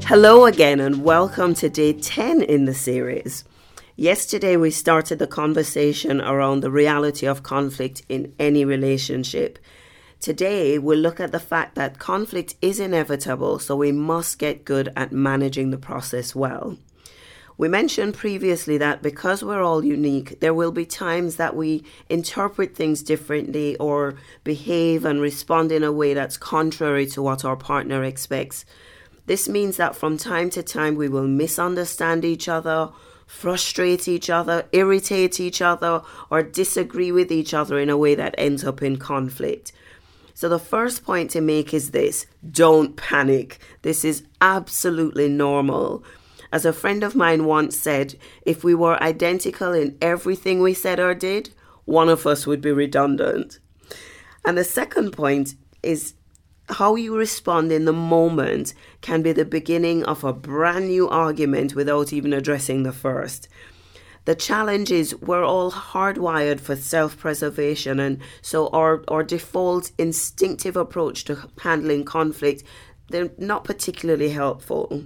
Hello again and welcome to day 10 in the series. Yesterday we started the conversation around the reality of conflict in any relationship. Today we'll look at the fact that conflict is inevitable, so we must get good at managing the process well. We mentioned previously that because we're all unique, there will be times that we interpret things differently or behave and respond in a way that's contrary to what our partner expects. This means that from time to time we will misunderstand each other, frustrate each other, irritate each other, or disagree with each other in a way that ends up in conflict. So the first point to make is this: don't panic. This is absolutely normal. As a friend of mine once said, if we were identical in everything we said or did, one of us would be redundant. And the second point is how you respond in the moment can be the beginning of a brand new argument without even addressing the first. The challenge is we're all hardwired for self-preservation, and so our default instinctive approach to handling conflict, they're not particularly helpful.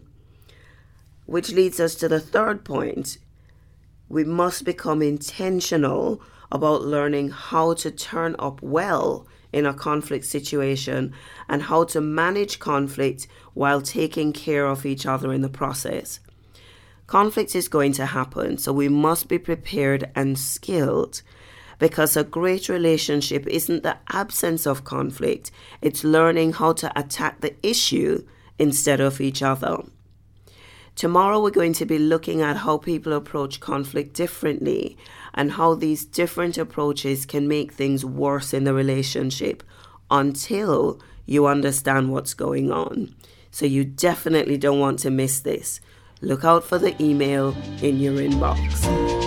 Which leads us to the third point. We must become intentional about learning how to turn up well in a conflict situation and how to manage conflict while taking care of each other in the process. Conflict is going to happen, so we must be prepared and skilled, because a great relationship isn't the absence of conflict, it's learning how to attack the issue instead of each other. Tomorrow we're going to be looking at how people approach conflict differently and how these different approaches can make things worse in the relationship until you understand what's going on. So you definitely don't want to miss this. Look out for the email in your inbox.